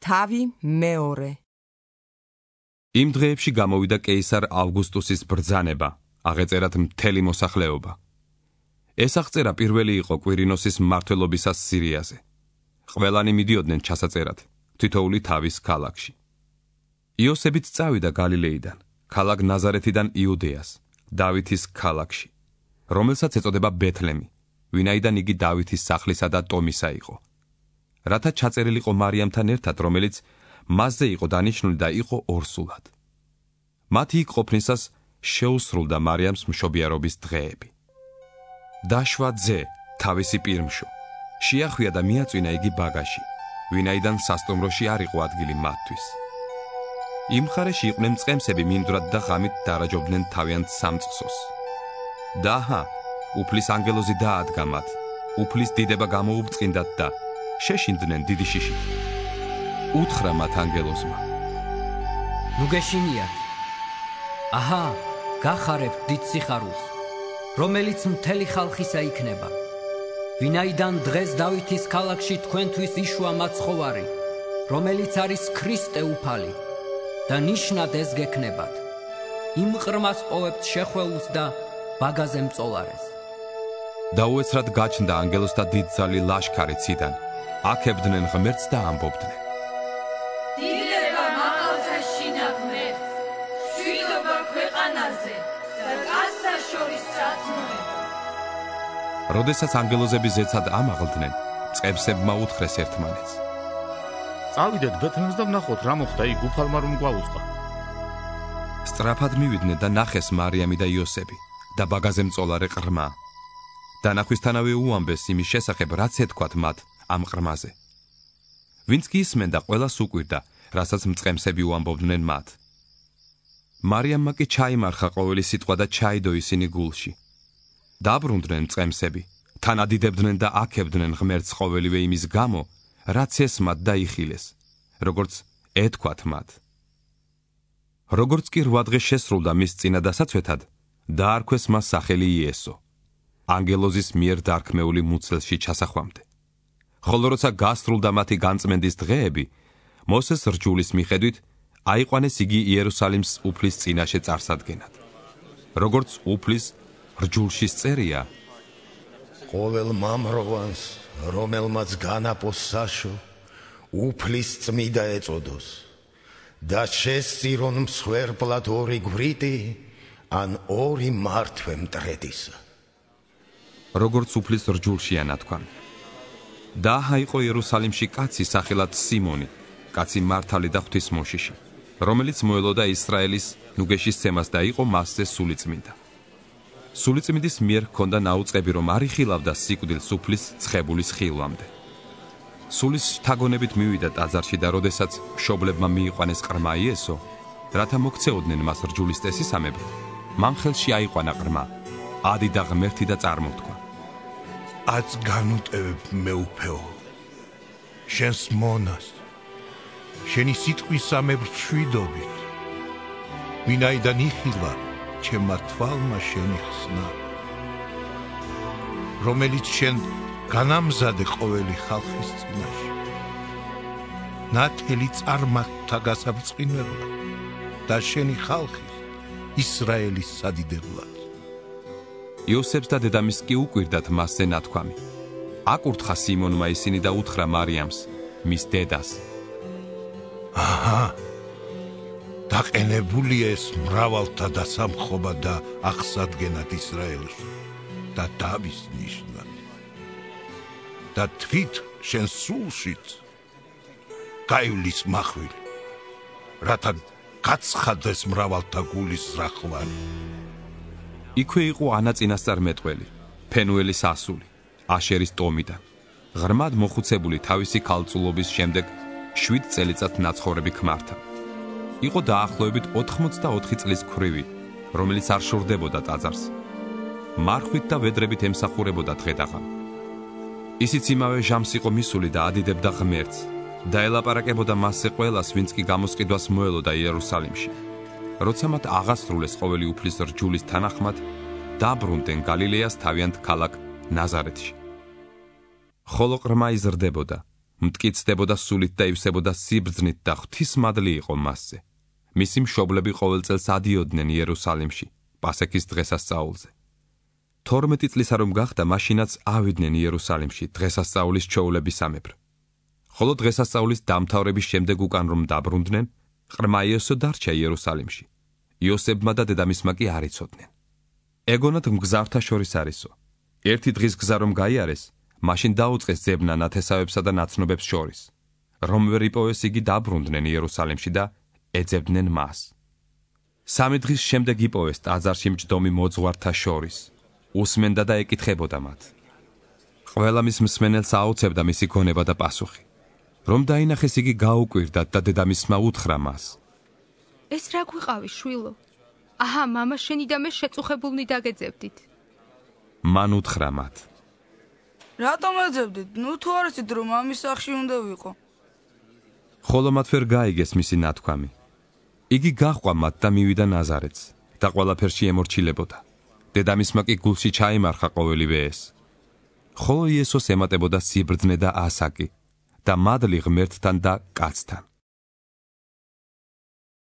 თავი მეორე. იმ დღეებში გამოვიდა კეისარ ავგუსტუსის ბრძანება, აღეწერათ მთელი მოსახლეობა. ეს აღწერა პირველი იყო კვირინოსის მმართველობისას სირიაზე. ყველანი მიდიოდნენ ჩასაწერად, თითოეული თავის ქალაქში. იოსებიც წავიდა გალილეიდან, ქალაქ ნაზარეთიდან იუდეას, დავითის ქალაქში, რომელსაც ეწოდება ბეთლემი, ვინაიდან იგი დავითის სახლისა და ტომისა იყო. რათა ჩაწერილიყო მარიამთან ერთად, რომელიც მასზე იყო დანიშნული და იყო ორსულად. მათი იქ ყოფნისას შეუსრულდა მარიამს მშობიარობის დღეები. დაშვა ძე თავისი პირმშო, შეახვია და მიაწვინა იგი ბაგაში, ვინაიდან სასტუმროში არ იყო ადგილი მათთვის. იმ მხარეში იყვნენ მწყემსები მინდვრად და ღამით დარაჯობდნენ თავიანთ სამწყსოს. და აჰა, უფლის ანგელოზი დაადგა მათ, უფლის დიდება გამოუბრწყინდათ და შეშინდნენ დიდი შიშით. უთხრა მათ ანგელოზმა: ნუ გეშინიათ. აჰა, გახარებთ დიდ სიხარულს, რომელიც მთელი ხალხისა იქნება. ვინაიდან დღეს დავითის ქალაქში თქვენთვის იშვა მაცხოვარი, რომელიც არის ქრისტე უფალი. და ნიშნად ეს გექნებათ. იმ ყრმას პოვებთ შეხვეულს და ბაგაზე მწოლარეს. დაუეცრად გაჩნდა ანგელოზთა დიდძალი ლაშქარი ციდან, აქებდნენ ღმერთს და ამბობდნენ: დიდება მაღალთა შინაგმეს, მშვიდობა ქვეყანაზე და კაცთა შორის სათნოება. როდესაც ანგელოზები ზეცად ამაღლდნენ, მწყემსებმა უთხრეს ერთმანეთს: წავიდეთ ბეთლემს და ვნახოთ რა მოხდა იქ უფალმა რომ გვაუწყა. სწრაფად მივიდნენ და ნახეს მარიამი და იოსები და ბაგაზე მწოლარე ყრმა. დანახვისთანავე უამბეს იმის შესახებ, რაც ეთქვათ მათ ამ ყრმაზე. ვინც კი ისმენდა, ყველას უკვირდა, რასაც მწყემსები უამბობდნენ მათ. მარიამმა კი ჩაიმარხა ყოველი სიტყვა და ჩაიდო ისინი გულში. დაბრუნდნენ მწყემსები, თანადიდებდნენ და აქებდნენ ღმერთს ყოველივე იმის გამო, რაც ესმათ და იხილეს, როგორც ეთქვათ მათ. როგორც კი 8 დღე შესრულდა მის წინადასაცვეთად, დაარქვეს მას სახელი იესო, ანგელოზის მიერ დარქმეული მუცელში ჩასახვამდე. ხოლო როცა გასრულდა მათი განწმენდის დღეები, მოსეს რჯულის მიხედვით აიყვანეს იგი იერუსალიმს უფლის წინაშე წარსადგენად. როგორც უფლის რჯულში წერია: ყოველ მამროვანს, რომელმაც განაპოს საშო, უფლის წმიდა ეწოდოს და შესწირონ მსხვერპლად 2 გვრიტი ან 2 მართვე მტრედისა. როგორც უფლის რჯულშია ნათქვამი. და აიყო იერუსალიმში კაცი სახელად სიმონი, კაცი მართალი და ღვთისმოშიში, რომელიც მოელოდა ისრაელის ნუგეშის ცემას და იყო მასზე სულიწმინდა. სულიწმინდის მიერ ჰქონდა ნაუწყები, რომ არ იხილავდა სიკვდილს უფლის ცხებულის ხილვამდე. სულის შთაგონებით მივიდა ტაძარში და როდესაც მშობლებმა მიიყვანეს ყრმა იესო, რათა მოქცეოდნენ მას რჯულის წესისამებრ, მან ხელში აიყვანა ყრმა, ადიდა ღმერთი და წარმოთქვა: აც განუტევებ მეუფეო, შენს მონას, შენი სიტყვისამებრ მშვიდობით, ვინაიდან იხილა ჩემმა თვალმა შენი ხსნა, რომელიც შენ განამზადე ყოველი ხალხის წინაშე, ნათელი წარმართთა გასაბრწყინებლად და შენი ხალხის ისრაელის სადიდებლად. იოსებს და დედამისს კი უკვირდათ მასზე ნათქვამი. აკურთხა სიმონმა ისინი და უთხრა მარიამს, მის დედას: აჰა, დაყენებულია ეს მრავალთა დასამხობა და აღსადგენად ისრაელში და დავის ნიშნად. და თვით შენ სულშიც გაივლის მახვილი, რათა გაცხადდეს მრავალთა გულის ზრახვარი. იქვე იყო ანა წინასწარმეტყველი, ფენუელის ასული, აშერის ტომიდან, ღრმად მოხუცებული თავისი ქალწულობის შემდეგ 7 წელიწად ნაცხოვრები ქმართან. იყო დაახლოებით 84 წლის ქვრივი, რომელიც არ შორდებოდა ტაძარს. მარხვით და ვედრებით ემსახურებოდა დღედაღამ. ისიც იმავე ჟამს იყო მისული და ადიდებდა ღმერთს და ელაპარაკებოდა მასზე ყველას, ვინც კი გამოსყიდვას მოელოდა იერუსალიმში. როცა მათ აღასრულეს ყოველი უფლის რჯულის თანახმად, დაბრუნდნენ გალილეას თავიანთ ქალაქ ნაზარეთში. ხოლო ყრმა იზრდებოდა მტკიცდებოდა სულით და ივსებოდა სიბრძნით და ღვთისმადლი იყო მასზე. მისი მშობლები ყოველ წელს ადიოდნენ იერუსალიმში, პასექის დღესასწაულზე. 12 წლისა რომ გახდა, მაშინაც ავიდნენ იერუსალიმში დღესასწაულის ჩვეულებისამებრ. ხოლო დღესასწაულის დამთავრების შემდეგ უკან რომ დაბრუნდნენ, ყრმა იოსო დარჩა იერუსალიმში. იოსებმა და დედამისმა კი არ იცოდნენ. ეგონათ მგზავრთა შორის არისო. ერთი დღის გზა რომ გაიარეს, მაშინ დაუწყეს ძებნა ნათესავებსა და ნაცნობებს შორის. რომ ვერ იპოვეს, იგი დაბრუნდნენ იერუსალიმში და ეძებდნენ მას. 3 დღის შემდეგ იპოვეს ტაძარში მჯდომი მოძღვართა შორის. უსმენდა და ეკითხებოდა მათ. ყველა მის მსმენელს აუცებდა მისი გონება და პასუხი. რომ დაინახეს, იგი გაუკვირდა და დედამისმა უთხრა მას. ეს რა გვიყავი, შვილო? აჰა, მამა შენი და მე შეწუხებულნი დაგეძებდით. მან უთხრა მათ. რატომ ეძებდით? ნუ თუ არ იცით რომ ამის სახში უნდა ვიყო. ხოლო მათ ვერ გაიგეს მისი ნათქვამი. იგი გაჰყვა მათ და მივიდა ნაზარეთს და ყველაფერში ემორჩილებოდა. დედამისმა კი გულში ჩაიმარხა ყოველივე ეს. ხოლო იესოს ემატებოდა სიბრძნე და ასაკი და მადლი ღმერთთან და კაცთან.